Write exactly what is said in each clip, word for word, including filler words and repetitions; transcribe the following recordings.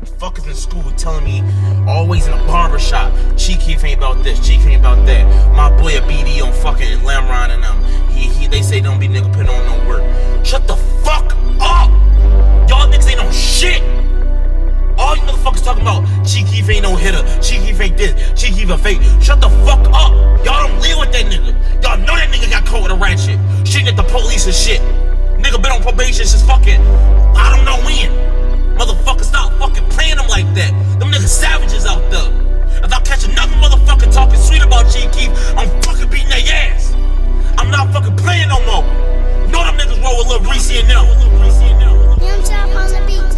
Fuckers in school telling me, always in a barber shop, Chief Keef ain't about this, Chief Keef ain't about that. My boy a B D on fucking Lamron and them. He, he, they say don't be nigga putting on no work. Shut the fuck up! Y'all niggas ain't no shit! All you motherfuckers talking about, Chief Keef ain't no hitter, Chief Keef ain't this, Chief Keef a fake. Shut the fuck up! Y'all don't live with that nigga. Y'all know that nigga got caught with a ratchet, shooting at the police and shit. Nigga been on probation since fucking, I don't know when. Motherfucker, stop fucking playing them like that. Them niggas savages out there. If I catch another motherfucker talking sweet about Chief Keef, I'm fucking beating their ass. I'm not fucking playing no more. Know them niggas roll with Lil Reese and them. Young Chop on the beat.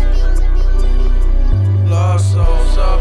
Lost souls up.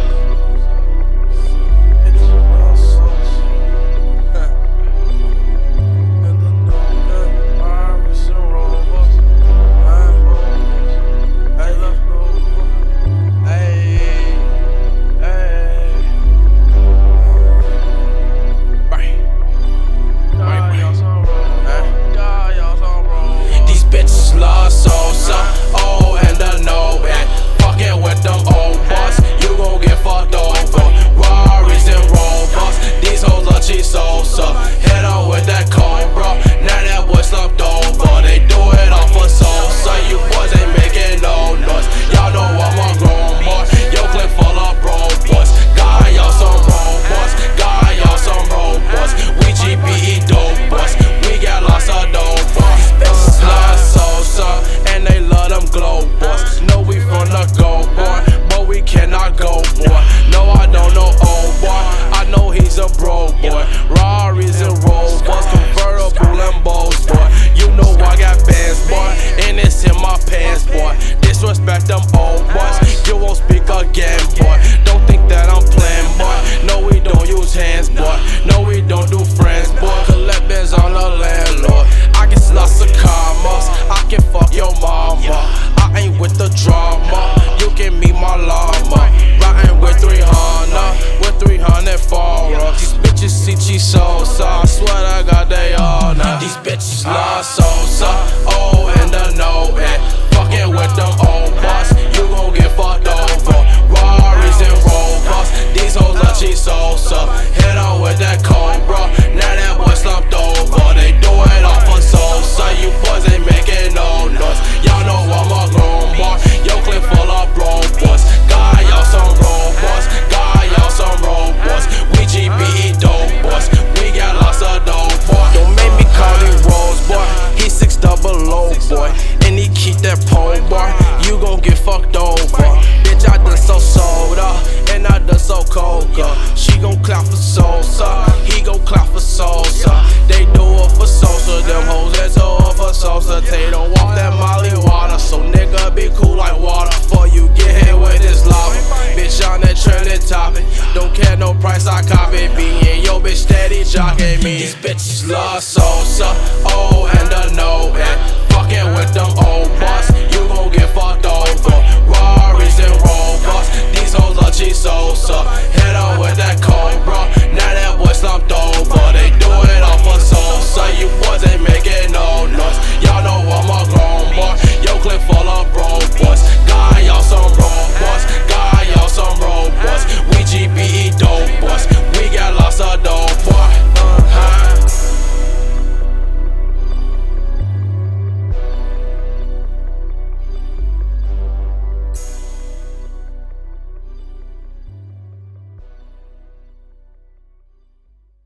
These bitches lost souls up, oh and the know it. Fucking with them old boss, you gon' get fucked over. Rarries and Rovers, these hoes love cheese salsa. Hit on with that Cobra, now that boy slumped over. They do it off for salsa, you boys ain't making no noise. Y'all know I'm a grown boy, yo clip full of bro boys. Got y'all some robots, got y'all some robots. We G B E dope boys, we got lots of dope boys. Don't make me call him Rose boy, he six double low boy, and he keep that pole bar. You gon' get fucked over, bitch. I done so soda, and I done so coca. She gon' clap for Sosa, he gon' clap for Sosa. They do it for Sosa, them hoes that do it for Sosa. They don't want that Molly water, so nigga be cool like water. Before you get hit with this lava, bitch on that trending topic. Don't care no price, I copy. Being yo bitch steady jocking me. These bitches love Sosa.